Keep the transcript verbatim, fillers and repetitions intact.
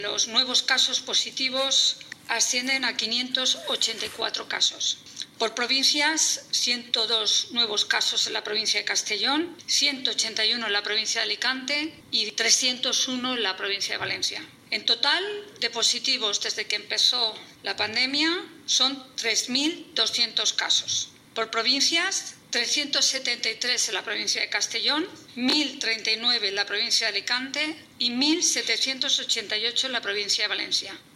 Los nuevos casos positivos ascienden a quinientos ochenta y cuatro casos. Por provincias, ciento dos nuevos casos en la provincia de Castellón, ciento ochenta y uno en la provincia de Alicante y trescientos uno en la provincia de Valencia. En total, de positivos desde que empezó la pandemia son tres mil doscientos casos. Por provincias, trescientos setenta y tres en la provincia de Castellón, mil treinta y nueve en la provincia de Alicante y mil setecientos ochenta y ocho en la provincia de Valencia.